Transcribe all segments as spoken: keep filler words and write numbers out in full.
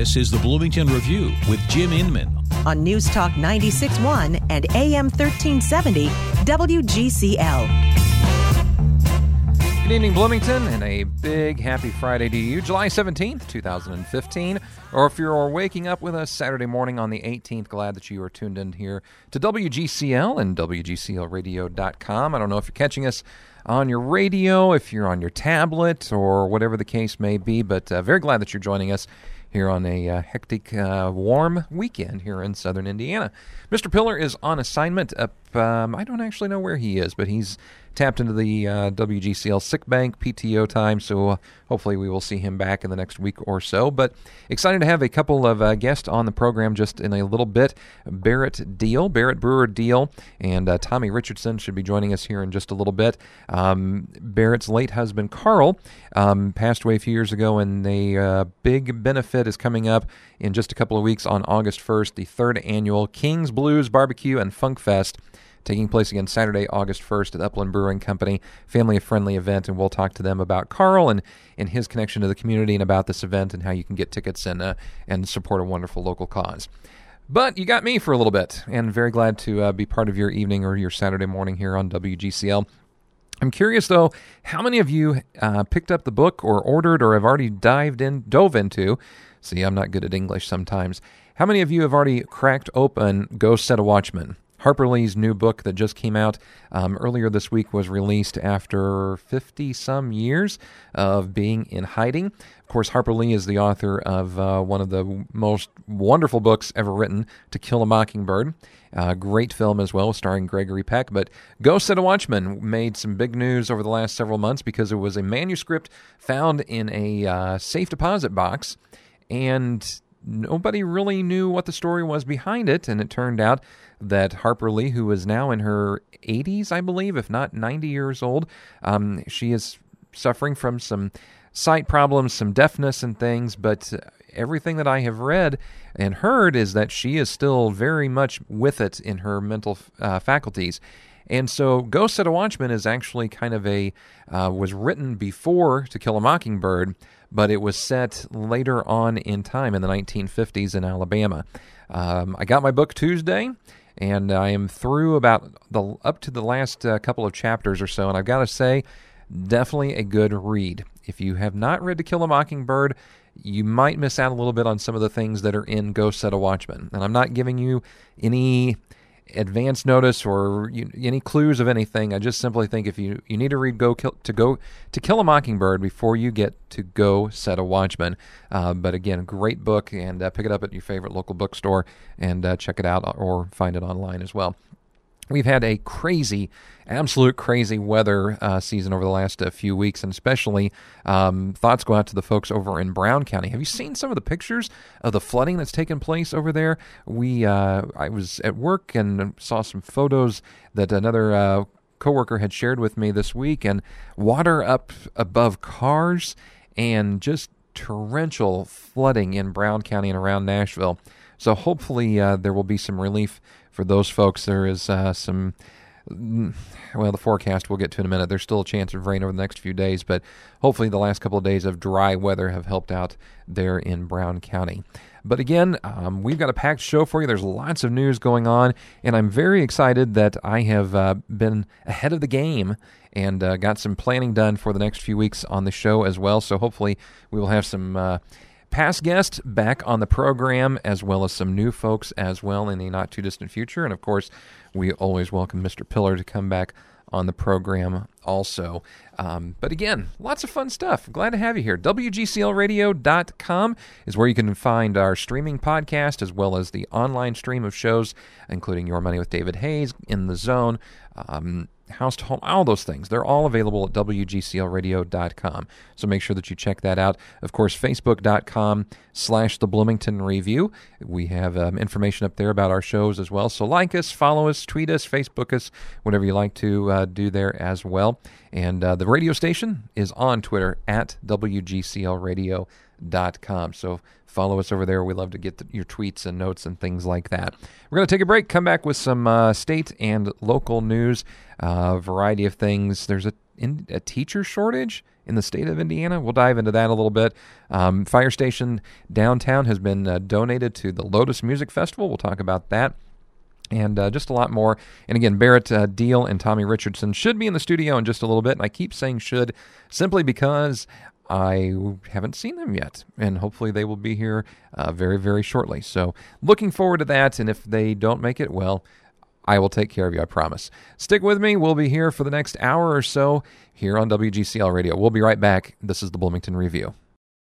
This is the Bloomington Review with Jim Inman on News Talk ninety-six point one and A M thirteen seventy W G C L. Good evening, Bloomington, and a big happy Friday to you, July seventeenth, twenty fifteen. Or if you're waking up with us Saturday morning on the eighteenth, glad that you are tuned in here to W G C L and W G C L radio dot com. I don't know if you're catching us on your radio, if you're on your tablet, or whatever the case may be, but uh, very glad that you're joining us here on a uh, hectic, uh, warm weekend here in southern Indiana. Mister Pillar is on assignment up, um, I don't actually know where he is, but he's tapped into the uh, W G C L sick bank P T O time, so uh, hopefully we will see him back in the next week or so. But excited to have a couple of uh, guests on the program just in a little bit. Barrett Deal, Barrett Brewer Deal, and uh, Tommy Richardson should be joining us here in just a little bit. Um, Barrett's late husband, Carl, um, passed away a few years ago, and a uh, big benefit is coming up in just a couple of weeks on August first, the third annual Kings Blues Barbecue and Funk Fest, taking place again Saturday, August first at Upland Brewing Company, family-friendly event, and we'll talk to them about Carl and, and his connection to the community and about this event and how you can get tickets and uh, and support a wonderful local cause. But you got me for a little bit, and very glad to uh, be part of your evening or your Saturday morning here on W G C L. I'm curious, though, how many of you uh, picked up the book or ordered or have already dived in, dove into, see, I'm not good at English sometimes, how many of you have already cracked open Go Set a Watchman? Harper Lee's new book that just came out um, earlier this week was released after fifty-some years of being in hiding. Of course, Harper Lee is the author of uh, one of the most wonderful books ever written, To Kill a Mockingbird. Uh, great film as well, starring Gregory Peck. But Go Set a Watchman made some big news over the last several months because it was a manuscript found in a uh, safe deposit box, and nobody really knew what the story was behind it, and it turned out that Harper Lee, who is now in her eighties, I believe, if not ninety years old, um, she is suffering from some sight problems, some deafness and things, but everything that I have read and heard is that she is still very much with it in her mental uh, faculties. And so Go Set a Watchman is actually kind of a, uh, was written before To Kill a Mockingbird, but it was set later on in time in the nineteen fifties in Alabama. Um, I got my book Tuesday, and I am through about the up to the last uh, couple of chapters or so, and I've got to say, definitely a good read. If you have not read To Kill a Mockingbird, you might miss out a little bit on some of the things that are in Go Set a Watchman. And I'm not giving you any advance notice or you, any clues of anything. I just simply think if you, you need to read Go Kill, to go to Kill a Mockingbird before you get to Go Set a Watchman. Uh, but again, great book, and uh, pick it up at your favorite local bookstore and uh, check it out or find it online as well. We've had a crazy, absolute crazy weather uh, season over the last uh, few weeks, and especially um, thoughts go out to the folks over in Brown County. Have you seen some of the pictures of the flooding that's taken place over there? We, uh, I was at work and saw some photos that another uh, coworker had shared with me this week, and water up above cars and just torrential flooding in Brown County and around Nashville. So hopefully uh, there will be some relief for those folks. There is uh, some, well, the forecast we'll get to in a minute. There's still a chance of rain over the next few days, but hopefully the last couple of days of dry weather have helped out there in Brown County. But again, um, we've got a packed show for you. There's lots of news going on, and I'm very excited that I have uh, been ahead of the game and uh, got some planning done for the next few weeks on the show as well. So hopefully we will have some uh, past guests back on the program, as well as some new folks as well in the not-too-distant future. And, of course, we always welcome Mister Pillar to come back on the program also. Um, but, again, lots of fun stuff. Glad to have you here. W G C L radio dot com is where you can find our streaming podcast, as well as the online stream of shows, including Your Money with David Hayes, In the Zone, um, House to Home, all those things. They're all available at W G C L radio dot com. So make sure that you check that out. Of course, facebook dot com slash the Bloomington Review. We have um, information up there about our shows as well. So like us, follow us, tweet us, Facebook us, whatever you like to uh, do there as well. And uh, the radio station is on Twitter at W G C L radio dot com. So follow us over there. We love to get the, your tweets and notes and things like that. We're going to take a break, come back with some uh, state and local news, a uh, variety of things. There's a, in, a teacher shortage in the state of Indiana. We'll dive into that a little bit. Um, Fire Station downtown has been uh, donated to the Lotus Music Festival. We'll talk about that. And uh, just a lot more. And again, Barrett uh, Deal and Tommy Richardson should be in the studio in just a little bit. And I keep saying should simply because I haven't seen them yet. And hopefully they will be here uh, very, very shortly. So looking forward to that. And if they don't make it, well, I will take care of you, I promise. Stick with me. We'll be here for the next hour or so here on W G C L Radio. We'll be right back. This is the Bloomington Review.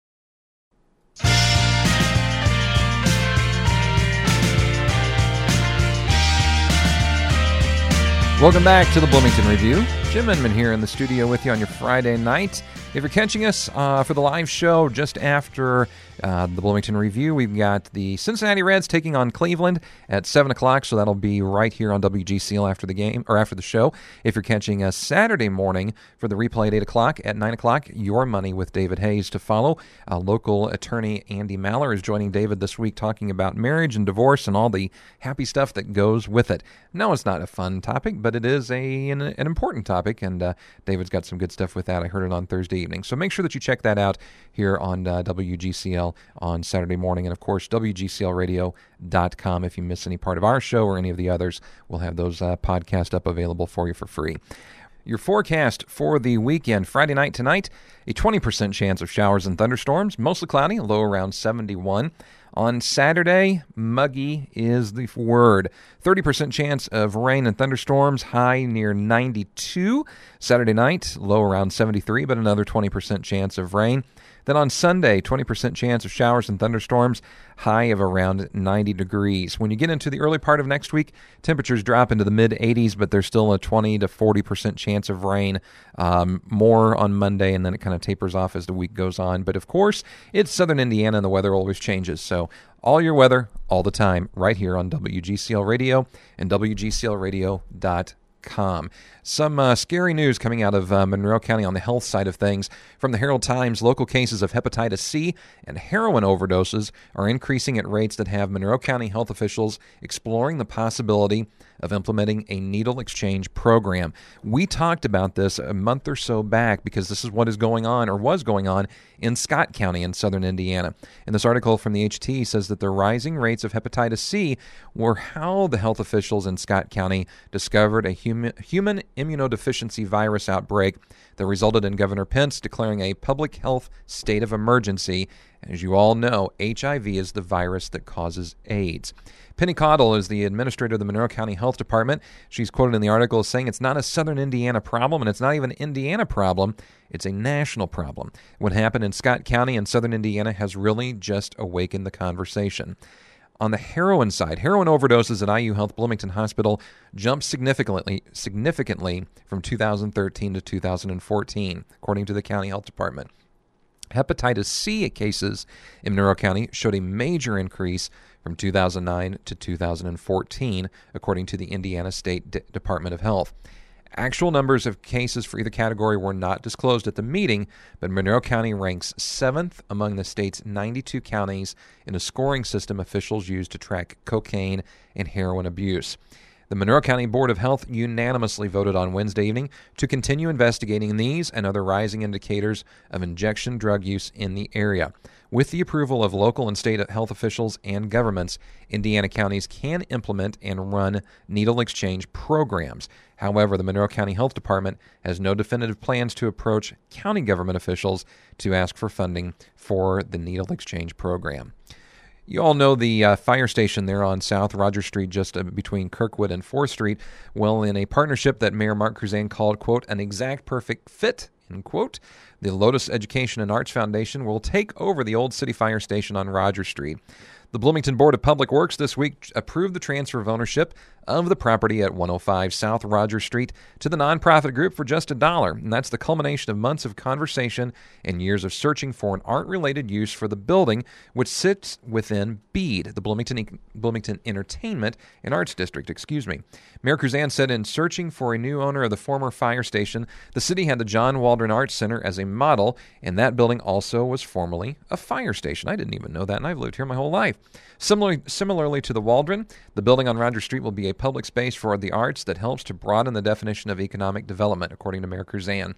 Welcome back to the Bloomington Review. Jim Inman here in the studio with you on your Friday night. If you're catching us uh, for the live show just after uh, the Bloomington Review, we've got the Cincinnati Reds taking on Cleveland at seven o'clock, so that'll be right here on W G C L after the game, or after the show. If you're catching us Saturday morning for the replay at eight o'clock, at nine o'clock, Your Money with David Hayes to follow. Uh, local attorney Andy Maller is joining David this week talking about marriage and divorce and all the happy stuff that goes with it. No, it's not a fun topic, but it is a an, an important topic, and uh, David's got some good stuff with that. I heard it on Thursday evening. So make sure that you check that out here on uh, W G C L on Saturday morning. And, of course, W G C L radio dot com. If you miss any part of our show or any of the others, we'll have those uh, podcasts up available for you for free. Your forecast for the weekend, Friday night tonight, a twenty percent chance of showers and thunderstorms, mostly cloudy, low around seventy-one. On Saturday, muggy is the word. thirty percent chance of rain and thunderstorms, high near ninety-two. Saturday night, low around seventy-three, but another twenty percent chance of rain. Then on Sunday, twenty percent chance of showers and thunderstorms, high of around ninety degrees. When you get into the early part of next week, temperatures drop into the mid-eighties, but there's still a twenty to forty percent chance of rain. Um, more on Monday, and then it kind of tapers off as the week goes on. But of course, it's southern Indiana, and the weather always changes. So all your weather, all the time, right here on W G C L Radio and W G C L radio dot com. Some uh, scary news coming out of uh, Monroe County on the health side of things. From the Herald Times, local cases of hepatitis C and heroin overdoses are increasing at rates that have Monroe County health officials exploring the possibility of implementing a needle exchange program. We talked about this a month or so back because this is what is going on, or was going on, in Scott County in southern Indiana. And this article from the H T says that the rising rates of hepatitis C were how the health officials in Scott County discovered a human, human immunodeficiency virus outbreak that resulted in Governor Pence declaring a public health state of emergency. As you all know, H I V is the virus that causes AIDS. Penny Caudill is the administrator of the Monroe County Health Department. She's quoted in the article as saying it's not a southern Indiana problem, and it's not even an Indiana problem. It's a national problem. What happened in Scott County and southern Indiana has really just awakened the conversation. On the heroin side, heroin overdoses at I U Health Bloomington Hospital jumped significantly significantly from two thousand thirteen to two thousand fourteen, according to the county health department. Hepatitis C cases in Monroe County showed a major increase from two thousand nine to two thousand fourteen, according to the Indiana State D- Department of Health. Actual numbers of cases for either category were not disclosed at the meeting, but Monroe County ranks seventh among the state's ninety-two counties in a scoring system officials use to track cocaine and heroin abuse. The Monroe County Board of Health unanimously voted on Wednesday evening to continue investigating these and other rising indicators of injection drug use in the area. With the approval of local and state health officials and governments, Indiana counties can implement and run needle exchange programs. However, the Monroe County Health Department has no definitive plans to approach county government officials to ask for funding for the needle exchange program. You all know the uh, fire station there on South Rogers Street, just uh, between Kirkwood and fourth Street. Well, in a partnership that Mayor Mark Cruzan called, quote, an exact perfect fit, end quote, the Lotus Education and Arts Foundation will take over the old city fire station on Rogers Street. The Bloomington Board of Public Works this week approved the transfer of ownership of the property at one oh five South Rogers Street to the nonprofit group for just a dollar. And that's the culmination of months of conversation and years of searching for an art-related use for the building, which sits within BEAD, the Bloomington Bloomington Entertainment and Arts District, excuse me. Mayor Cruzan said in searching for a new owner of the former fire station, the city had the John Waldron Arts Center as a model, and that building also was formerly a fire station. I didn't even know that, and I've lived here my whole life. Similarly, similarly to the Waldron, the building on Rogers Street will be a public space for the arts that helps to broaden the definition of economic development, according to Mayor Cruzan.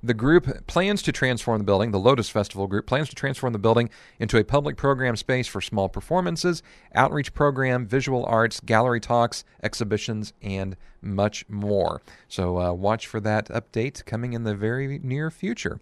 The group plans to transform the building, the Lotus Festival group plans to transform the building into a public program space for small performances, outreach program, visual arts, gallery talks, exhibitions, and much more. So uh, watch for that update coming in the very near future.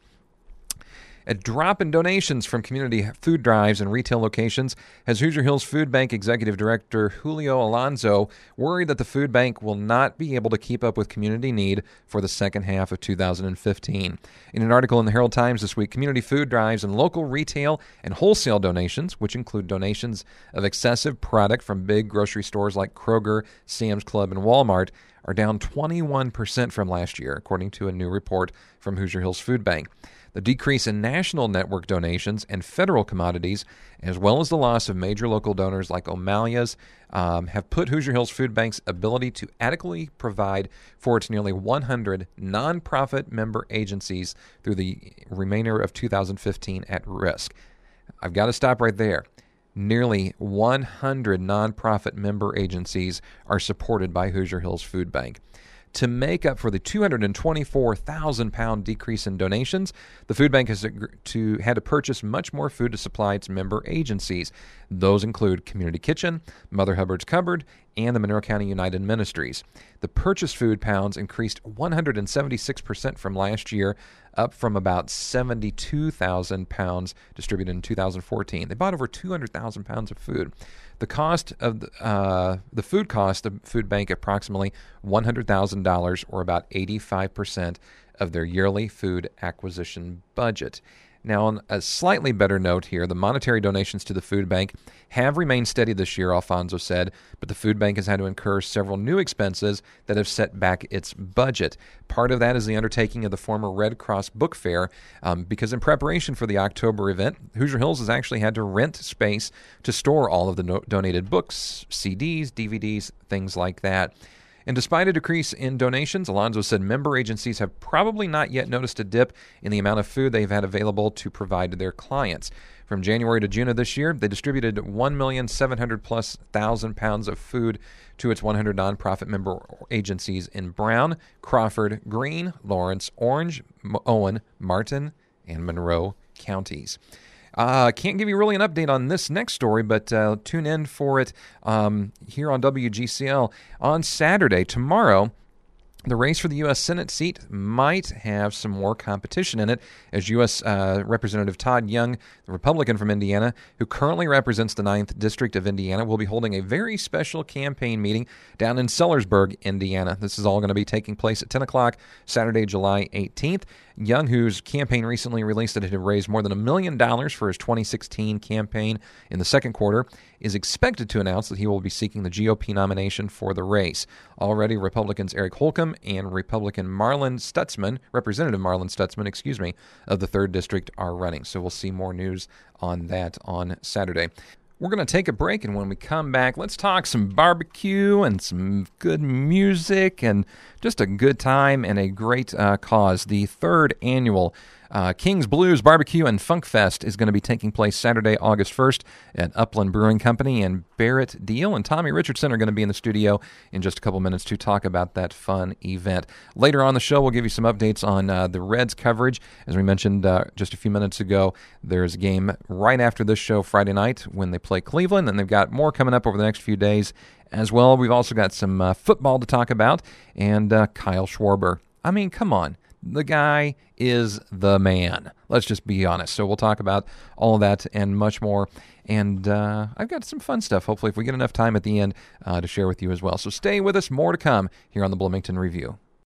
A drop in donations from community food drives and retail locations has Hoosier Hills Food Bank Executive Director Julio Alonso worried that the food bank will not be able to keep up with community need for the second half of two thousand fifteen. In an article in the Herald Times this week, community food drives and local retail and wholesale donations, which include donations of excessive product from big grocery stores like Kroger, Sam's Club, and Walmart, are down twenty-one percent from last year, according to a new report from Hoosier Hills Food Bank. The decrease in national network donations and federal commodities, as well as the loss of major local donors like O'Malley's, um, have put Hoosier Hills Food Bank's ability to adequately provide for its nearly one hundred nonprofit member agencies through the remainder of two thousand fifteen at risk. I've got to stop right there. Nearly one hundred nonprofit member agencies are supported by Hoosier Hills Food Bank. To make up for the two hundred twenty-four thousand pound decrease in donations, the food bank has to, had to purchase much more food to supply its member agencies. Those include Community Kitchen, Mother Hubbard's Cupboard, and the Monroe County United Ministries. The purchased food pounds increased one hundred seventy-six percent from last year, up from about seventy-two thousand pounds distributed in two thousand fourteen. They bought over two hundred thousand pounds of food. The cost of the, uh, the food cost of food bank approximately one hundred thousand dollars, or about eighty-five percent of their yearly food acquisition budget. Now, on a slightly better note here, the monetary donations to the food bank have remained steady this year, Alfonso said, but the food bank has had to incur several new expenses that have set back its budget. Part of that is the undertaking of the former Red Cross Book Fair, um, because in preparation for the October event, Hoosier Hills has actually had to rent space to store all of the no- donated books, C Ds, D V Ds, things like that. And despite a decrease in donations, Alonso said member agencies have probably not yet noticed a dip in the amount of food they've had available to provide to their clients. From January to June of this year, they distributed one million seven hundred plus thousand pounds of food to its one hundred nonprofit member agencies in Brown, Crawford, Greene, Lawrence, Orange, Owen, Martin, and Monroe counties. Uh, can't give you really an update on this next story, but uh, tune in for it um, here on W G C L on Saturday. Tomorrow, the race for the U S Senate seat might have some more competition in it, as U S Uh, Representative Todd Young, the Republican from Indiana, who currently represents the ninth District of Indiana, will be holding a very special campaign meeting down in Sellersburg, Indiana. This is all going to be taking place at ten o'clock Saturday, July eighteenth. Young, whose campaign recently released that it had raised more than a million dollars for his twenty sixteen campaign in the second quarter, is expected to announce that he will be seeking the G O P nomination for the race. Already, Republicans Eric Holcomb and Republican Marlon Stutzman, Representative Marlon Stutzman, excuse me, of the third District are running. So we'll see more news on that on Saturday. We're going to take a break, and when we come back, let's talk some barbecue and some good music and just a good time and a great uh, cause. The third annual uh, King's Blues Barbecue and Funk Fest is going to be taking place Saturday, August first at Upland Brewing Company, and Barrett Deal and Tommy Richardson are going to be in the studio in just a couple minutes to talk about that fun event. Later on the show, we'll give you some updates on uh, the Reds coverage. As we mentioned uh, just a few minutes ago, there's a game right after this show Friday night when they play Cleveland, and they've got more coming up over the next few days as well. We've also got some uh, football to talk about, and uh, Kyle Schwarber. I mean, come on. The guy is the man. Let's just be honest. So we'll talk about all of that and much more. And uh, I've got some fun stuff, hopefully, if we get enough time at the end uh, to share with you as well. So stay with us. More to come here on the Bloomington Review.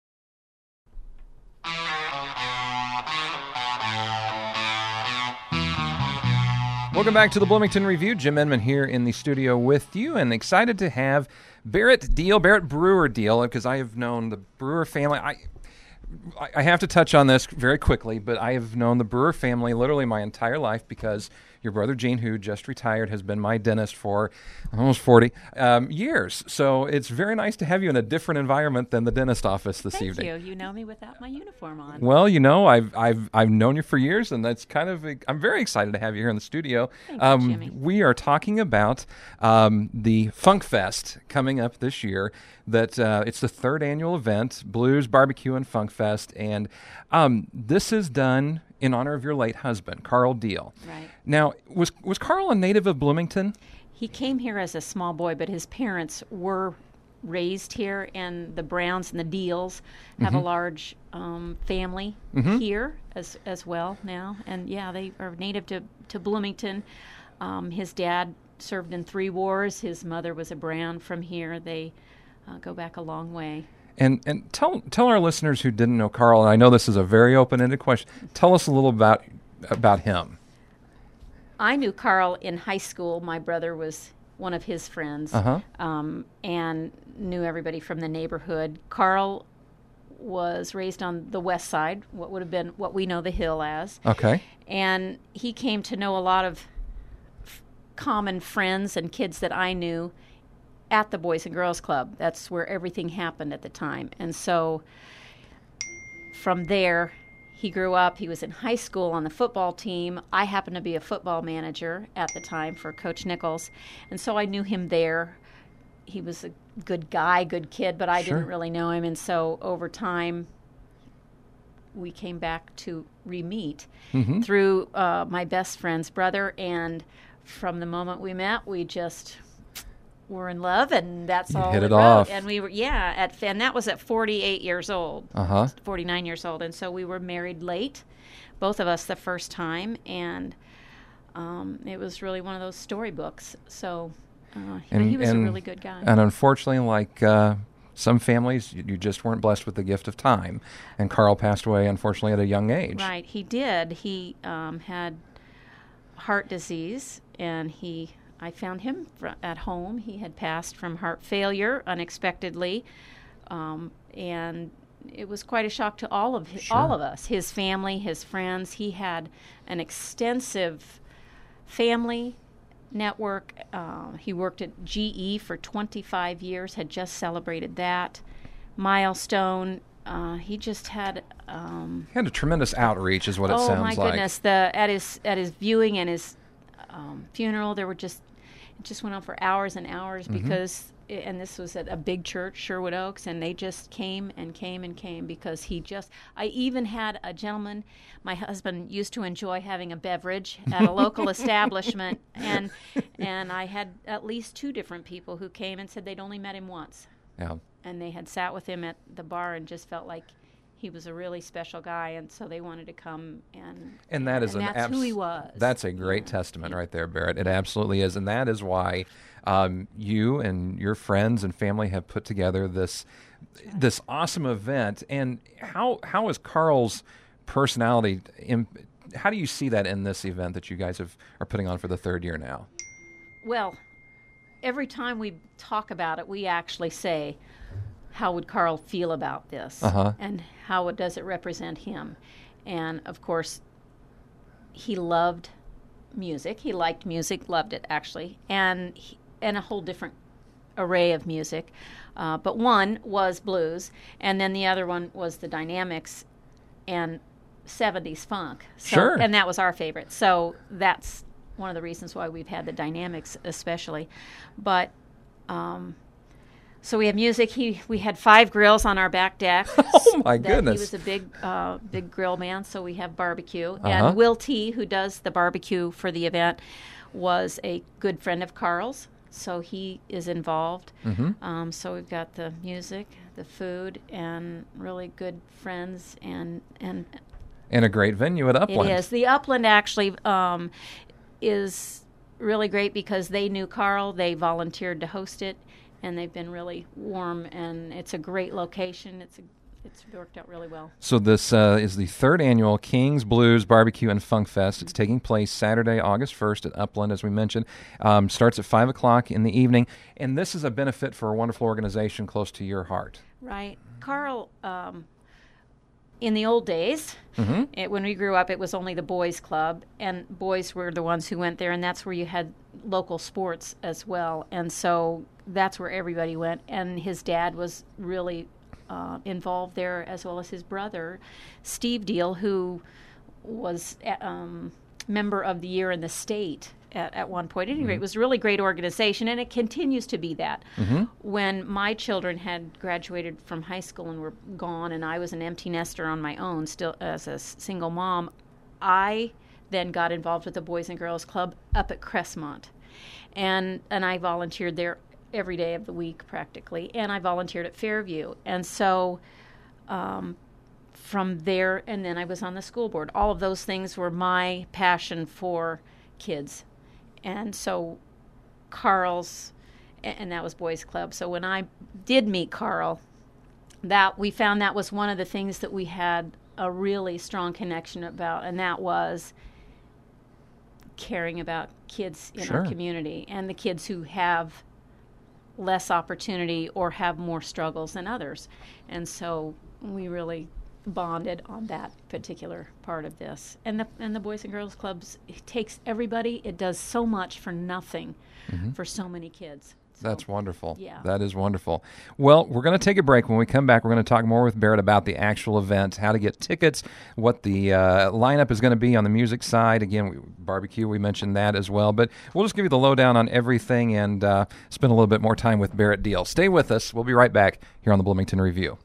Welcome back to the Bloomington Review. Jim Inman here in the studio with you, and excited to have Barrett Deal, Barrett Brewer Deal, because I have known the Brewer family. I I have to touch on this very quickly, but I have known the Brewer family literally my entire life because your brother Gene, who just retired, has been my dentist for almost forty um, years. So it's very nice to have you in a different environment than the dentist office this Thank evening. you. You know me without my uniform on. Well, you know, I've I've I've known you for years, and that's kind of I'm very excited to have you here in the studio. Thank you, um, Jimmy. We are talking about um, the Funk Fest coming up this year. That uh, it's the third annual event, Blues, Barbecue, and Funk Fest, and um, this is done in honor of your late husband, Carl Deal. Right. Now, was was Carl a native of Bloomington? He came here as a small boy, but his parents were raised here, and the Browns and the Deals have Mm-hmm. a large um, family Mm-hmm. here as as well now. And yeah, they are native to, to Bloomington. Um, his dad served in three wars. His mother was a Brown from here. They uh, go back a long way. And and tell tell our listeners who didn't know Carl, and I know this is a very open-ended question, tell us a little about about him. I knew Carl in high school. My brother was one of his friends, Uh-huh. um, and knew everybody from the neighborhood. Carl was raised on the west side, what would have been what we know the Hill as, Okay. and he came to know a lot of f- common friends and kids that I knew at the Boys and Girls Club. That's where everything happened at the time. And so from there, he grew up. He was in high school on the football team. I happened to be a football manager at the time for Coach Nichols. And so I knew him there. He was a good guy, good kid, but I Sure. didn't really know him. And so over time, we came back to re-meet Mm-hmm. through uh, my best friend's brother. And from the moment we met, we just were in love, and that's You all hit it wrote. off. And we were, yeah, at and that was at forty-eight years old, Uh-huh. forty-nine years old, and so we were married late, both of us the first time, and um, it was really one of those storybooks. So, uh, you know, And- he was and- a really good guy. And unfortunately, like uh, some families, you, you just weren't blessed with the gift of time. And Carl passed away, unfortunately, at a young age. Right, he did. He um, had heart disease, and he. I found him fr- at home. He had passed from heart failure unexpectedly, um, and it was quite a shock to all of hi- Sure. all of us. His family, his friends. He had an extensive family network. Uh, he worked at G E for twenty-five years. Had just celebrated that milestone. Uh, he just had. Um, He had a tremendous outreach, is what it oh sounds my like. goodness! The at his at his viewing and his um, funeral, there were just it just went on for hours and hours Mm-hmm. because, and this was at a big church, Sherwood Oaks, and they just came and came and came because he just. I even had a gentleman. My husband used to enjoy having a beverage at a local establishment, and and I had at least two different people who came and said they'd only met him once, Yeah. and they had sat with him at the bar and just felt like he was a really special guy, and so they wanted to come and And that is and an that's abs- who he was. That's a great Yeah. testament right there, Barrett. It absolutely is, and that is why um, you and your friends and family have put together this this awesome event. And how how is Carl's personality? Imp- how do you see that in this event that you guys have are putting on for the third year now? Well, every time we talk about it, we actually say, how would Carl feel about this? Uh-huh. And how it, does it represent him? And, of course, he loved music. He liked music, loved it, actually, and, he, and a whole different array of music. Uh, but one was blues, and then the other one was the Dynamics and seventies funk. So, Sure. And that was our favorite. So that's one of the reasons why we've had the Dynamics especially. But um, so we have music. He we had five grills on our back deck. Oh my That- goodness! He was a big uh, big grill man, so we have barbecue. Uh-huh. And Will T, who does the barbecue for the event, was a good friend of Carl's, so he is involved. Mhm. Um, so we've got the music, the food, and really good friends, and and And a great venue at Upland. it is. The Upland actually um, is really great because they knew Carl. They volunteered to host it, and they've been really warm. And it's a great location. It's a, it's worked out really well. So this uh, is the third annual Kings Blues Barbecue and Funk Fest. It's taking place Saturday, August first at Upland, as we mentioned. Um, starts at five o'clock in the evening. And this is a benefit for a wonderful organization close to your heart. Right. Carl, um, in the old days, Mm-hmm. it, when we grew up, it was only the boys' club, and boys were the ones who went there, and that's where you had local sports as well. And so that's where everybody went. And his dad was really uh, involved there, as well as his brother, Steve Deal, who was um, member of the year in the state at, at one point. At any rate, it was a really great organization, and it continues to be that. Mm-hmm. When my children had graduated from high school and were gone, and I was an empty nester on my own, still as a s- single mom, I then got involved with the Boys and Girls Club up at Crestmont. And, and I volunteered there every day of the week practically, and I volunteered at Fairview. And so um, from there, and then I was on the school board. All of those things were my passion for kids. And so Carl's, and that was Boys Club. So when I did meet Carl, that we found that was one of the things that we had a really strong connection about, and that was caring about kids in Sure. our community and the kids who have less opportunity or have more struggles than others. And so we really bonded on that particular part of this. And the and the Boys and Girls Clubs, it takes everybody. It does so much for nothing for so many kids. So, That's wonderful. Yeah. That is wonderful. Well, we're going to take a break. When we come back, we're going to talk more with Barrett about the actual event, how to get tickets, what the uh, lineup is going to be on the music side. Again, we, barbecue, we mentioned that as well. But we'll just give you the lowdown on everything and uh, spend a little bit more time with Barrett Deal. Stay with us. We'll be right back here on the Bloomington Review.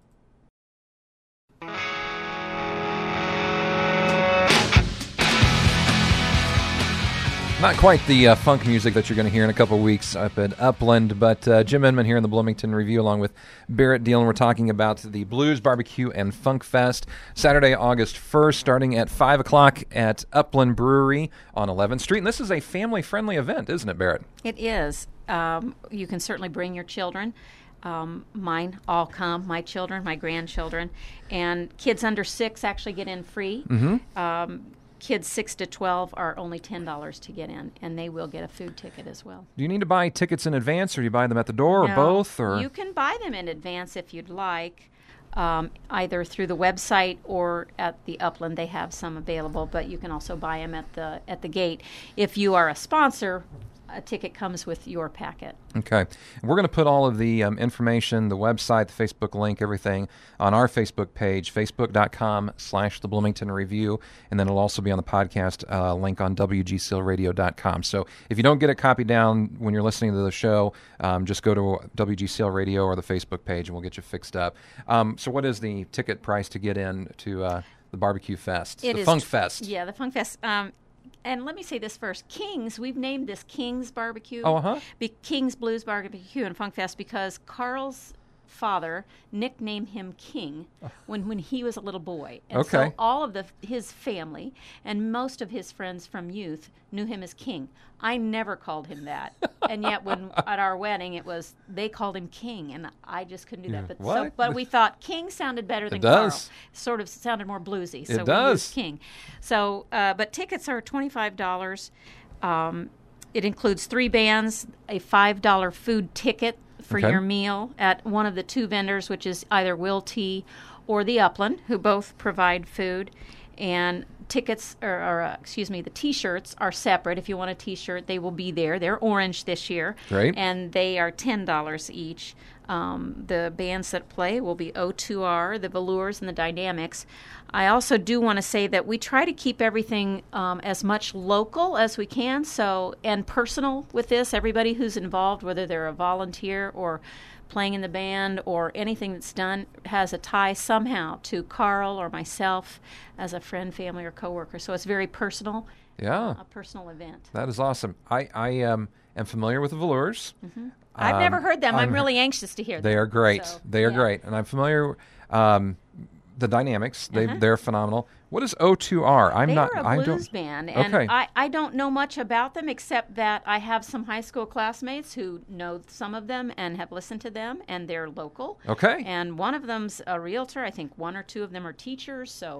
Not quite the uh, funk music that you're going to hear in a couple weeks up at Upland, but uh, Jim Inman here in the Bloomington Review along with Barrett Deal, and we're talking about the Blues Barbecue and Funk Fest, Saturday, August first, starting at five o'clock at Upland Brewery on eleventh Street. And this is a family-friendly event, isn't it, Barrett? It is. Um, you can certainly bring your children. Um, mine all come, my children, my grandchildren. And kids under six actually get in free. Mm-hmm. Um, kids six to twelve are only ten dollars to get in, and they will get a food ticket as well. Do you need to buy tickets in advance, or do you buy them at the door, or No, both? Or you can buy them in advance if you'd like, um, either through the website or at the Upland. They have some available, but you can also buy them at the at the gate. If you are a sponsor, a ticket comes with your packet. Okay. We're going to put all of the um, information, the website, the Facebook link, everything on our Facebook page, facebook.com slash the Bloomington Review, and then it'll also be on the podcast uh, link on W G C L radio dot com. So if you don't get a copy down when you're listening to the show, um, just go to W G C L Radio or the Facebook page, and we'll get you fixed up. Um, so what is the ticket price to get in to uh, the Barbecue Fest, It the is Funk tr- Fest? Yeah, the Funk Fest. Um, and let me say this first. King's, we've named this King's Barbecue. Oh, uh-huh. Be- King's Blues Barbecue and Funk Fest because Carl's father nicknamed him King when, when he was a little boy. And Okay. so all of the his family and most of his friends from youth knew him as King. I never called him that. And yet when at our wedding it was they called him King, and I just couldn't do that. But so What? but we thought King sounded better than does. Carl. Sort of sounded more bluesy. So It we does. used King. So uh, but tickets are twenty-five dollars. Um, it includes three bands, a five dollar food ticket for Okay. your meal at one of the two vendors, which is either Will Tea or the Upland, who both provide food. And tickets, or, or uh, excuse me, the T-shirts are separate. If you want a T-shirt, they will be there. They're orange this year. Great. And they are ten dollars each. Um, the bands that play will be O two R, the Velours, and the Dynamics. I also do want to say that we try to keep everything um, as much local as we can, so and personal with this. Everybody who's involved, whether they're a volunteer or playing in the band or anything that's done, has a tie somehow to Carl or myself as a friend, family, or coworker. So it's very personal, Yeah. a personal event. That is awesome. I, I um, am familiar with the Velours. I've Um, never heard them. I'm, I'm- really anxious to hear them. They are great. So, they are yeah. great. And I'm familiar um the Dynamics. They Uh-huh. they're phenomenal. What is O two R? I'm They not are a I blues don't band, and Okay. I, I don't know much about them except that I have some high school classmates who know some of them and have listened to them, and they're local. Okay. And one of them's a realtor. I think one or two of them are teachers. So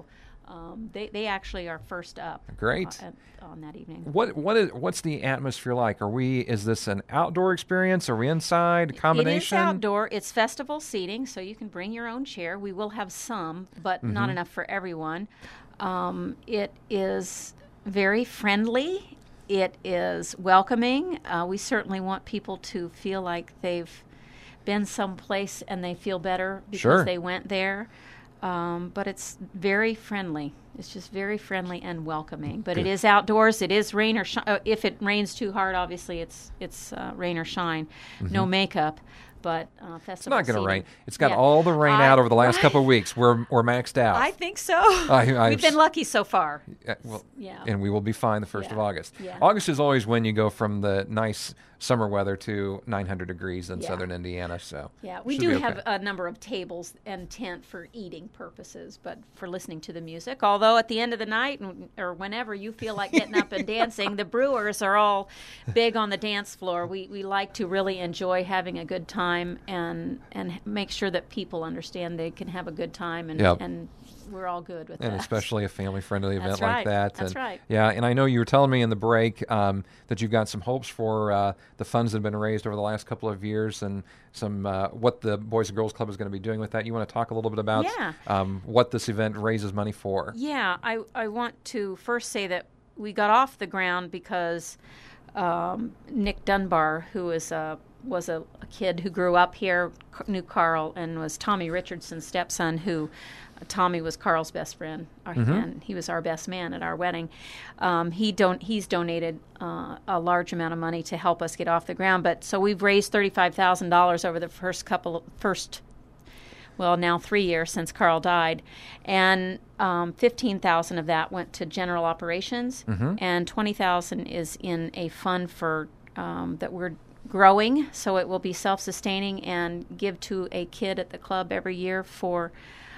Um, they they actually are first up. Great. Uh, at, on that evening. What what is what's the atmosphere like? Are we is this an outdoor experience? Are we inside? Combination? It is outdoor. It's festival seating, so you can bring your own chair. We will have some, but Mm-hmm. not enough for everyone. Um, it is very friendly. It is welcoming. Uh, we certainly want people to feel like they've been someplace and they feel better because Sure. they went there. Um, but it's very friendly. It's just very friendly and welcoming. But Good. it is outdoors. It is rain or shine. Uh, if it rains too hard, obviously it's it's uh, rain or shine. No makeup. But uh, festival It's not going to seating- rain. It's got Yeah. all the rain I- out over the last right. couple of weeks. We're we're maxed out. I think so. I- I've We've been s- lucky so far. Yeah, well, Yeah. and we will be fine the first of Yeah. August. Yeah. August is always when you go from the nice summer weather to nine hundred degrees in Yeah. southern Indiana. So Yeah, we should do be okay. have a number of tables and tent for eating purposes, but for listening to the music. Although at the end of the night n- or whenever you feel like getting up and dancing, the brewers are all big on the dance floor. We we like to really enjoy having a good time and and make sure that people understand they can have a good time and Yep. and we're all good with and that. especially a family-friendly event That's like right. that. That's and, right. Yeah, and I know you were telling me in the break um, that you've got some hopes for uh, the funds that have been raised over the last couple of years and some uh, what the Boys and Girls Club is going to be doing with that. You want to talk a little bit about Yeah. um, what this event raises money for? Yeah, I, I want to first say that we got off the ground because um, Nick Dunbar, who is a, was a, a kid who grew up here, c- knew Carl, and was Tommy Richardson's stepson, who uh, Tommy was Carl's best friend, our, and he was our best man at our wedding. Um, he don't he's donated uh, a large amount of money to help us get off the ground. But so we've raised thirty-five thousand dollars over the first couple first. well, now three years since Carl died, and um, fifteen thousand of that went to general operations, and twenty thousand is in a fund for um, that we're growing, so it will be self-sustaining and give to a kid at the club every year for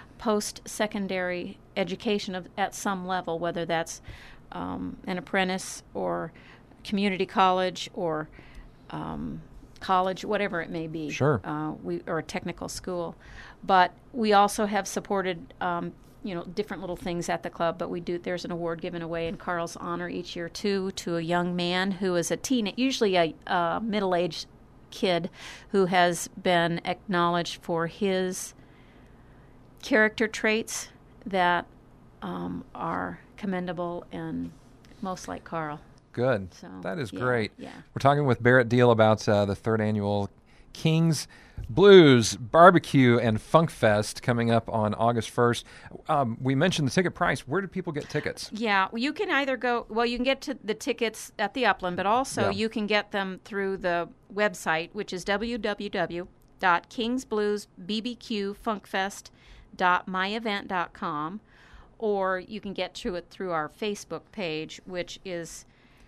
post-secondary education of at some level, whether that's um, an apprentice or community college or um, college, whatever it may be. Sure. Uh, we or a technical school, but we also have supported, um, you know, different little things at the club. But we do. There's an award given away in Carl's honor each year too to a young man who is a teen, usually a uh, middle-aged kid, who has been acknowledged for his character traits that um, are commendable and most like Carl. Good. So, that is yeah, great. yeah. We're talking with Barrett Deal about uh, the third annual Kings Blues Barbecue and Funk Fest coming up on August first. Um, we mentioned the ticket price. Where do people get tickets? Yeah, well, you can either go, well, you can get to the tickets at the Upland, but also Yeah. you can get them through the website, which is w w w dot kings blues b b q funk fest dot my event dot com, or you can get to it through our Facebook page, which is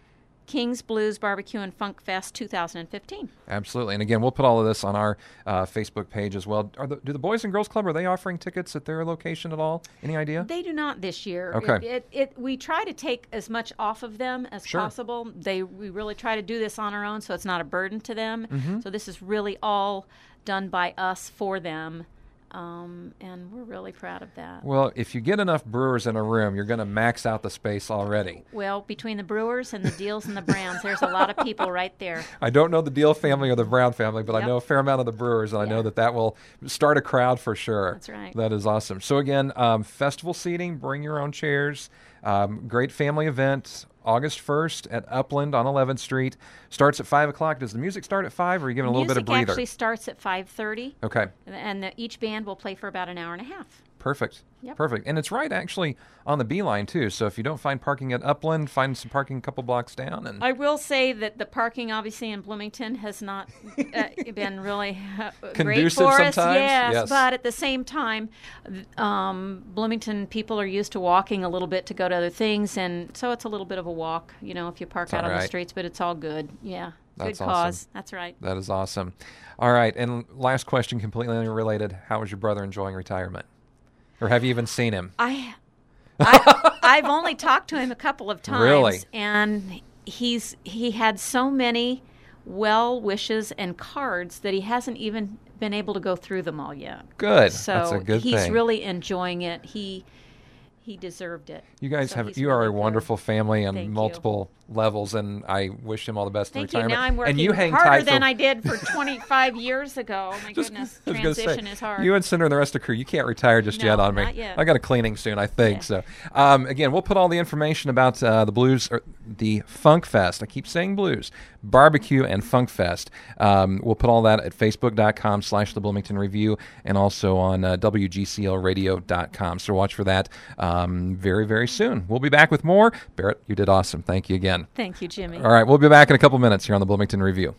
Kings Blues Barbecue and Funk Fest two thousand fifteen. Absolutely. And again, we'll put all of this on our uh, Facebook page as well. Are the, do the Boys and Girls Club, are they offering tickets at their location at all? Any idea? They do not this year. Okay. It, it, it, we try to take as much off of them as Sure. possible. They we really try to do this on our own, so it's not a burden to them. Mm-hmm. So this is really all done by us for them, um, and we're really proud of that. Well, if you get enough brewers in a room, you're going to max out the space already. Well, between the Brewers and the Deals and the Browns, there's a lot of people right there. I don't know the Deal family or the Brown family, but I Yep. know a fair amount of the Brewers, and I know Yeah. that that will start a crowd for sure. That's right. That is awesome. So again, um, festival seating, bring your own chairs. Um, great family event, August first at Upland on eleventh Street. Starts at five o'clock. Does the music start at five, or are you giving a little bit of Music breather? actually starts at five thirty, Okay. and the, each band will play for about an hour and a half. Perfect. Yep. Perfect. And it's right actually on the Beeline too. So if you don't find parking at Upland, find some parking a couple blocks down. And I will say that the parking, obviously, in Bloomington has not uh, been really uh, great Conducive for us. sometimes? Yes, Yes. but at the same time, um, Bloomington people are used to walking a little bit to go to other things, and so it's a little bit of a walk, you know, if you park It's out all on the right. streets. But it's all good. Yeah, That's good awesome. cause. That's right. that is awesome. All right. And last question, completely unrelated. How is your brother enjoying retirement? Or have you even seen him? I, I I've only talked to him a couple of times, Really? and he's he had so many well wishes and cards that he hasn't even been able to go through them all yet. Good. So That's a good he's thing. really enjoying it. He he deserved it. You guys So have he's you are really a good. wonderful family on Thank you. multiple levels, and I wish him all the best Thank in you. retirement. Now I'm working and you hang harder tight than for, I did for twenty-five years ago. Oh my Just- goodness, I was gonna say, transition is hard. You and Cinder and the rest of the crew, you can't retire just No, yet on me. not yet. I got a cleaning soon, I think. Yeah. So, um, again, we'll put all the information about uh, the Blues, or the Funk Fest. I keep saying Blues Barbecue and Funk Fest. Um, we'll put all that at facebook.com slash the Bloomington Review, and also on uh, W G C L radio dot com. So watch for that um, very, very soon. We'll be back with more. Barrett, you did awesome. Thank you again. Thank you, Jimmy. All right, we'll be back in a couple minutes here on the Bloomington Review.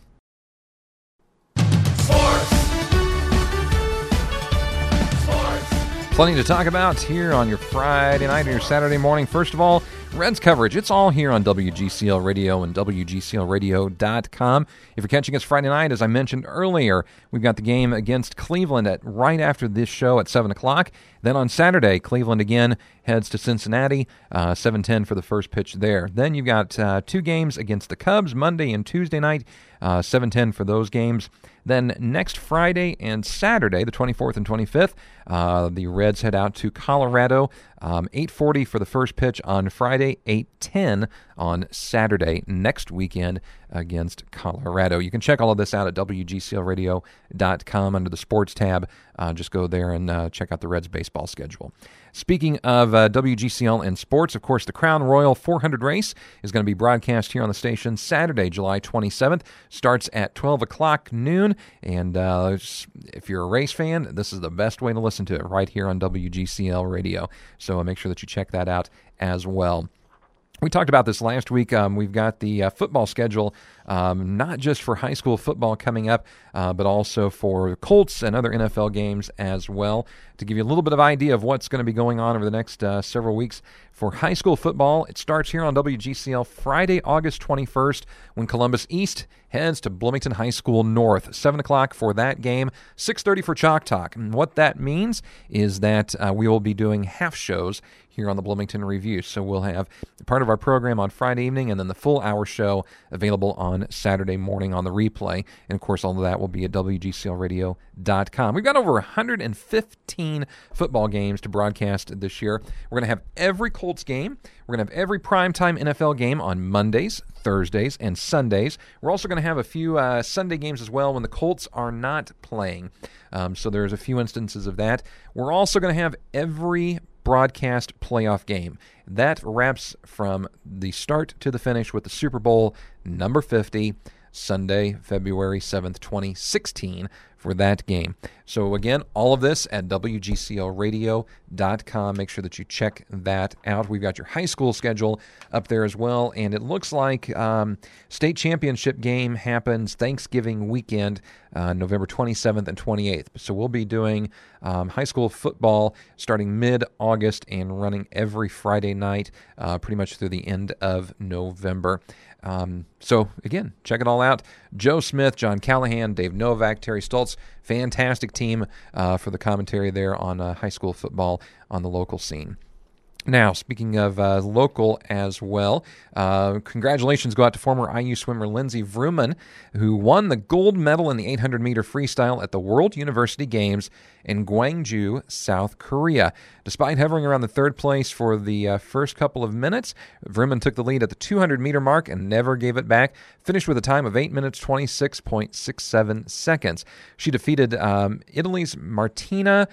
Plenty to talk about here on your Friday night or your Saturday morning. First of all, Reds coverage. It's all here on W G C L Radio and W G C L radio dot com. If you're catching us Friday night, as I mentioned earlier, we've got the game against Cleveland at right after this show at seven o'clock. Then on Saturday, Cleveland again heads to Cincinnati, uh, seven ten for the first pitch there. Then you've got uh, two games against the Cubs, Monday and Tuesday night, uh, seven ten for those games. Then next Friday and Saturday, the twenty-fourth and twenty-fifth, uh, the Reds head out to Colorado, um, eight forty for the first pitch on Friday, eight ten on Saturday next weekend against Colorado. You can check all of this out at W G C L radio dot com under the Sports tab. Uh, just go there and uh, check out the Reds baseball schedule. Speaking of uh, W G C L and sports, of course, the Crown Royal four hundred race is going to be broadcast here on the station Saturday, July twenty-seventh. Starts at twelve o'clock noon. And uh, if you're a race fan, this is the best way to listen to it right here on W G C L Radio. So uh, make sure that you check that out as well. We talked about this last week. Um, we've got the uh, football schedule, um, not just for high school football coming up, uh, but also for Colts and other N F L games as well. To give you a little bit of idea of what's going to be going on over the next uh, several weeks for high school football, it starts here on W G C L Friday, August twenty-first, when Columbus East heads to Bloomington High School North. seven o'clock for that game, six thirty for Chalk Talk. And what that means is that uh, we will be doing half shows here on the Bloomington Review. So we'll have part of our program on Friday evening and then the full hour show available on Saturday morning on the replay. And, of course, all of that will be at W G C L radio dot com. We've got over one hundred fifteen football games to broadcast this year. We're going to have every Colts game. We're going to have every primetime N F L game on Mondays, Thursdays, and Sundays. We're also going to have a few uh, Sunday games as well when the Colts are not playing. Um, so there's a few instances of that. We're also going to have every broadcast playoff game. That wraps from the start to the finish with the Super Bowl number fifty, Sunday, February seventh, twenty sixteen, for that game. So again, all of this at W G C L radio dot com. Make sure that you check that out. We've got your high school schedule up there as well, and it looks like um, state championship game happens Thanksgiving weekend, uh, November twenty-seventh and twenty-eighth. So we'll be doing um, high school football starting mid-August and running every Friday night uh, pretty much through the end of November. Um, so, again, check it all out. Joe Smith, John Callahan, Dave Novak, Terry Stoltz, fantastic team uh, for the commentary there on uh, high school football on the local scene. Now, speaking of uh, local as well, uh, congratulations go out to former I U swimmer Lindsey Vrooman, who won the gold medal in the eight hundred meter freestyle at the World University Games in Gwangju, South Korea. Despite hovering around the third place for the uh, first couple of minutes, Vrooman took the lead at the two hundred meter mark and never gave it back, finished with a time of eight minutes, twenty-six point six seven seconds. She defeated um, Italy's Martina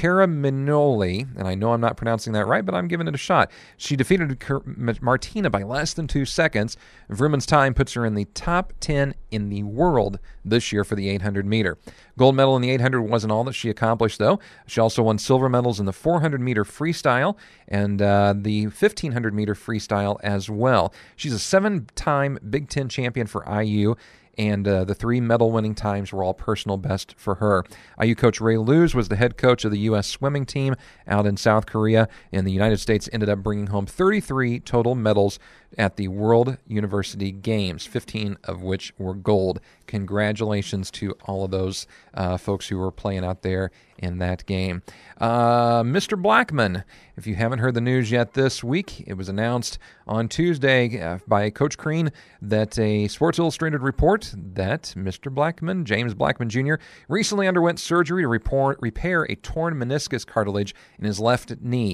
Caraminoli, and I know I'm not pronouncing that right, but I'm giving it a shot. She defeated Car- Martina by less than two seconds. Vrooman's time puts her in the top ten in the world this year for the eight hundred meter. Gold medal in the eight hundred wasn't all that she accomplished, though. She also won silver medals in the four hundred meter freestyle and uh, the fifteen hundred meter freestyle as well. She's a seven-time Big Ten champion for I U, and uh, the three medal-winning times were all personal best for her. I U coach Ray Luz was the head coach of the U S swimming team out in South Korea, and the United States ended up bringing home thirty-three total medals at the World University Games, fifteen of which were gold. Congratulations to all of those uh, folks who were playing out there in that game. Uh, Mister Blackman, if you haven't heard the news yet this week, it was announced on Tuesday uh, by Coach Crean that a Sports Illustrated report that Mister Blackman, James Blackman Junior, recently underwent surgery to report, repair a torn meniscus cartilage in his left knee.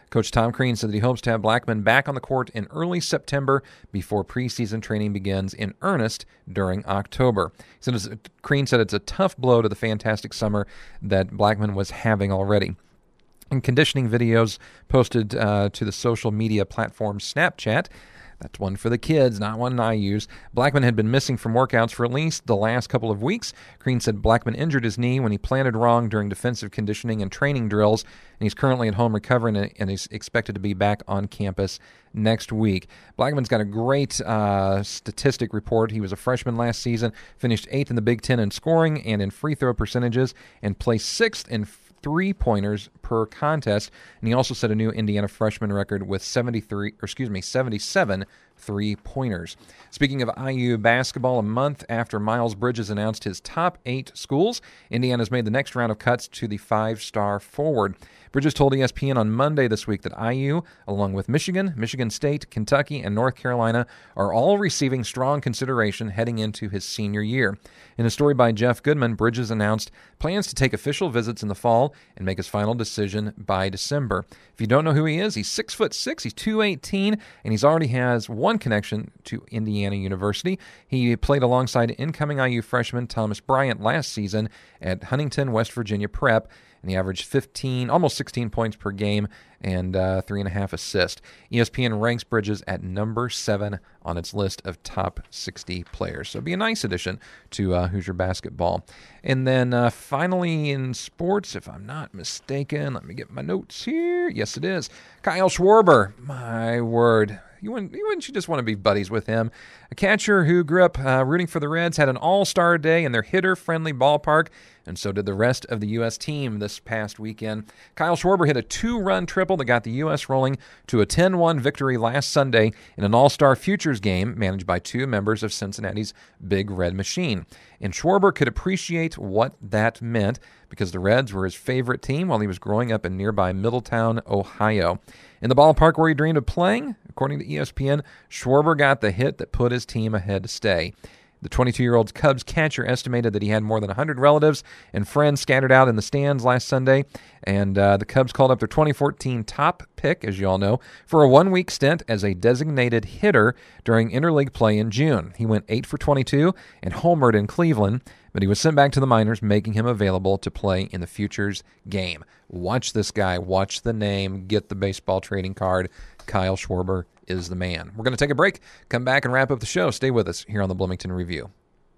Coach Tom Crean said that he hopes to have Blackman back on the court in early September before preseason training begins in earnest during October. He said, Crean said it's a tough blow to the fantastic summer that Blackman was having already. In conditioning videos posted uh, to the social media platform Snapchat, that's one for the kids, not one I use. Blackman had been missing from workouts for at least the last couple of weeks. Crean said Blackman injured his knee when he planted wrong during defensive conditioning and training drills, and he's currently at home recovering and is expected to be back on campus next week. Blackman's got a great uh, statistic report. He was a freshman last season, finished eighth in the Big Ten in scoring and in free throw percentages, and placed sixth in three-pointers per contest, and he also set a new Indiana freshman record with seventy-three, or excuse me, seventy-seven three-pointers. Speaking of I U basketball, a month after Miles Bridges announced his top eight schools, Indiana's made the next round of cuts to the five-star forward. Bridges told E S P N on Monday this week that I U, along with Michigan, Michigan State, Kentucky, and North Carolina, are all receiving strong consideration heading into his senior year. In a story by Jeff Goodman, Bridges announced plans to take official visits in the fall and make his final decision by December. If you don't know who he is, he's six foot six, he's two eighteen, and he's already has one connection to Indiana University. He played alongside incoming I U freshman Thomas Bryant last season at Huntington, West Virginia Prep, and he averaged fifteen, almost sixteen points per game and uh, three and a half assists. E S P N ranks Bridges at number seven on its list of top sixty players. So it'd be a nice addition to uh, Hoosier basketball. And then uh, finally in sports, if I'm not mistaken, let me get my notes here. Yes, it is. Kyle Schwarber, my word. You wouldn't, you wouldn't you just want to be buddies with him? A catcher who grew up uh, rooting for the Reds had an all-star day in their hitter-friendly ballpark, and so did the rest of the U S team this past weekend. Kyle Schwarber hit a two-run triple that got the U S rolling to a ten one victory last Sunday in an all-star futures game managed by two members of Cincinnati's Big Red Machine. And Schwarber could appreciate what that meant because the Reds were his favorite team while he was growing up in nearby Middletown, Ohio. In the ballpark where he dreamed of playing, according to E S P N, Schwarber got the hit that put his team ahead to stay. The twenty-two-year-old Cubs catcher estimated that he had more than one hundred relatives and friends scattered out in the stands last Sunday, and uh, the Cubs called up their twenty fourteen top pick, as you all know, for a one-week stint as a designated hitter during interleague play in June. He went eight for twenty-two and homered in Cleveland, but he was sent back to the minors, making him available to play in the Futures game. Watch this guy. Watch the name. Get the baseball trading card. Kyle Schwarber is the man. We're going to take a break, come back and wrap up the show. Stay with us here on the Bloomington Review.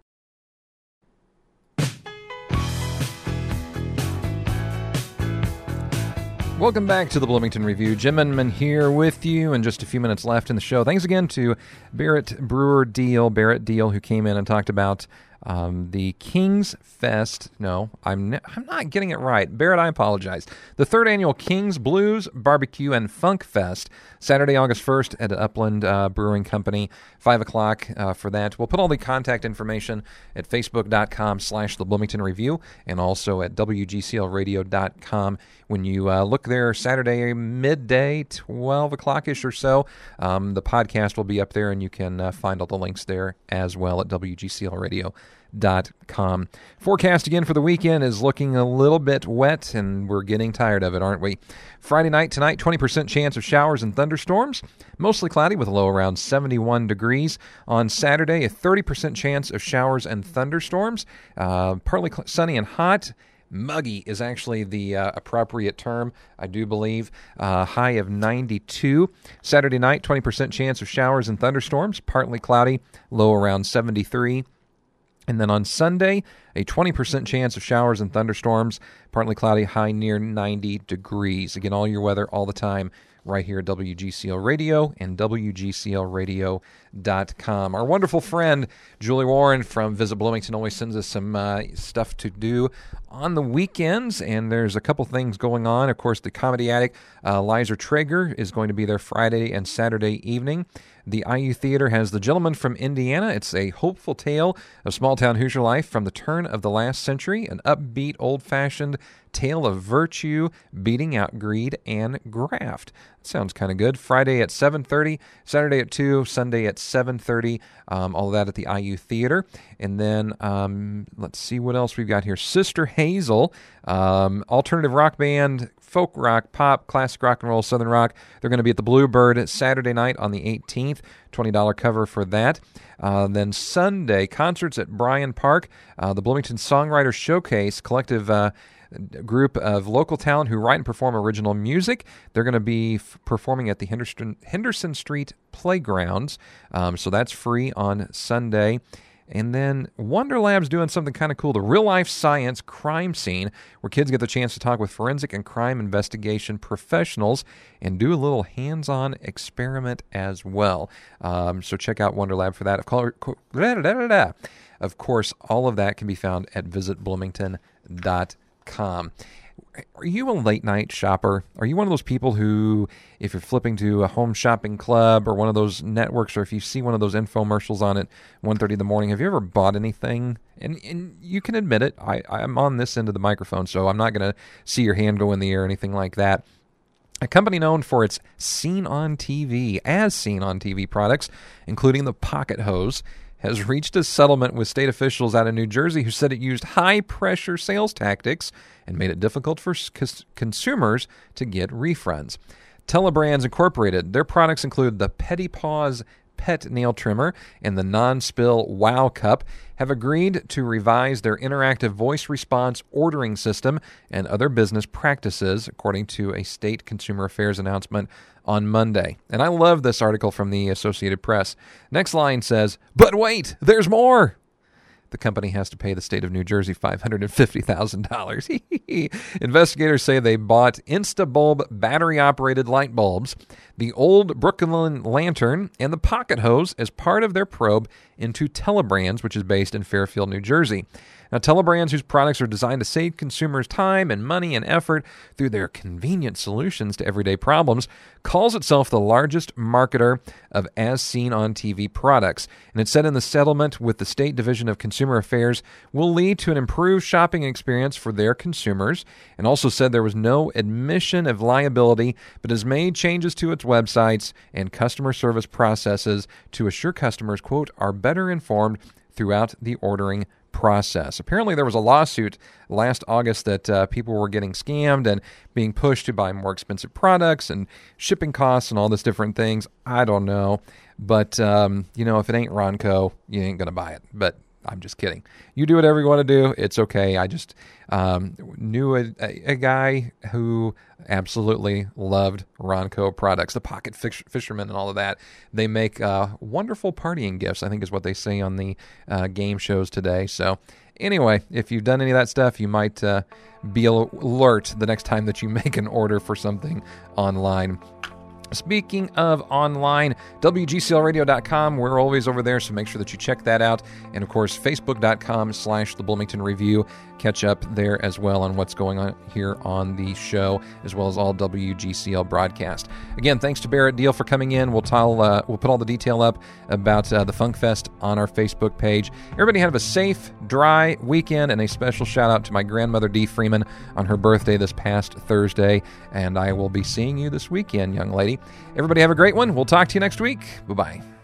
Welcome back to the Bloomington Review. Jim Inman here with you, and just a few minutes left in the show. Thanks again to Barrett Brewer Deal, Barrett Deal, who came in and talked about Um, the Kings Fest. No, I'm ne- I'm not getting it right. Barrett, I apologize. The third annual Kings Blues Barbecue and Funk Fest, Saturday, August first at Upland uh, Brewing Company, five o'clock uh, for that. We'll put all the contact information at facebook.com slash the Bloomington Review and also at W G C L radio dot com. When you uh, look there Saturday midday, twelve o'clock-ish or so, um, the podcast will be up there, and you can uh, find all the links there as well at W G C L radio dot com. Forecast again for the weekend is looking a little bit wet, and we're getting tired of it, aren't we? Friday night tonight, twenty percent chance of showers and thunderstorms, mostly cloudy with a low around seventy-one degrees. On Saturday, a thirty percent chance of showers and thunderstorms, uh, partly cl- sunny and hot. Muggy is actually the uh, appropriate term, I do believe. Uh, high of ninety-two. Saturday night, twenty percent chance of showers and thunderstorms, partly cloudy, low around seventy-three. And then on Sunday, a twenty percent chance of showers and thunderstorms, partly cloudy, high near ninety degrees. Again, all your weather all the time right here at W G C L Radio and W G C L radio dot com. Our wonderful friend, Julie Warren from Visit Bloomington, always sends us some uh, stuff to do on the weekends, and there's a couple things going on. Of course, the Comedy Attic, uh, Liza Traeger is going to be there Friday and Saturday evening. The I U Theater has The Gentleman from Indiana. It's a hopeful tale of small-town Hoosier life from the turn of the last century, an upbeat, old-fashioned tale of virtue, beating out greed and graft. Sounds kind of good. Friday at seven thirty, Saturday at two, Sunday at seven thirty, um, all of that at the I U Theater. And then um, let's see what else we've got here. Sister Hazel, um, alternative rock band, folk rock, pop, classic rock and roll, southern rock. They're going to be at the Bluebird Saturday night on the eighteenth, twenty dollars cover for that. Uh, then Sunday, concerts at Bryan Park, uh, the Bloomington Songwriters Showcase, collective uh, group of local talent who write and perform original music. They're going to be f- performing at the Henderson, Henderson Street Playgrounds, um, so that's free on Sunday. And then Wonder Lab's doing something kind of cool, the Real Life Science Crime Scene, where kids get the chance to talk with forensic and crime investigation professionals and do a little hands-on experiment as well. Um, so check out Wonder Lab for that. Of course, all of that can be found at visit bloomington dot com. Are you a late night shopper? Are you one of those people who, if you're flipping to a home shopping club or one of those networks, or if you see one of those infomercials on at one thirty in the morning, have you ever bought anything? And and you can admit it. I, I'm on this end of the microphone, so I'm not going to see your hand go in the air or anything like that. A company known for its seen on T V, as seen on T V products, including the Pocket Hose, has reached a settlement with state officials out of New Jersey who said it used high-pressure sales tactics and made it difficult for cons- consumers to get refunds. Telebrands Incorporated, their products include the Petty Paws Pet Nail Trimmer and the Non-Spill Wow Cup, have agreed to revise their interactive voice response ordering system and other business practices, according to a state consumer affairs announcement on Monday. And I love this article from the Associated Press. Next line says, "But wait, there's more." The company has to pay the state of New Jersey five hundred fifty thousand dollars. Investigators say they bought InstaBulb battery-operated light bulbs, the old Brooklyn Lantern, and the Pocket Hose as part of their probe into Telebrands, which is based in Fairfield, New Jersey. Now, Telebrands, whose products are designed to save consumers time and money and effort through their convenient solutions to everyday problems, calls itself the largest marketer of as-seen-on-T V products. And it said in the settlement with the State Division of Consumer Affairs will lead to an improved shopping experience for their consumers, and also said there was no admission of liability, but has made changes to its websites and customer service processes to assure customers, quote, are better informed throughout the ordering process. Apparently there was a lawsuit last August that uh, people were getting scammed and being pushed to buy more expensive products and shipping costs and all this different things. I don't know. But, um, you know, if it ain't Ronco, you ain't going to buy it. But I'm just kidding. You do whatever you want to do. It's okay. I just um, knew a, a, a guy who absolutely loved Ronco products, the Pocket Fish, Fisherman and all of that. They make uh, wonderful partying gifts, I think is what they say on the uh, game shows today. So anyway, if you've done any of that stuff, you might uh, be alert the next time that you make an order for something online. Speaking of online, W G C L radio dot com, we're always over there, so make sure that you check that out. And, of course, facebook.com slash the Bloomington Review. Catch up there as well on what's going on here on the show, as well as all W G C L broadcast. Again, thanks to Barrett Deal for coming in. We'll tell, uh, we'll put all the detail up about uh, the Funk Fest on our Facebook page. Everybody have a safe, dry weekend, and a special shout-out to my grandmother, Dee Freeman, on her birthday this past Thursday. And I will be seeing you this weekend, young lady. Everybody have a great one. We'll talk to you next week. Bye-bye.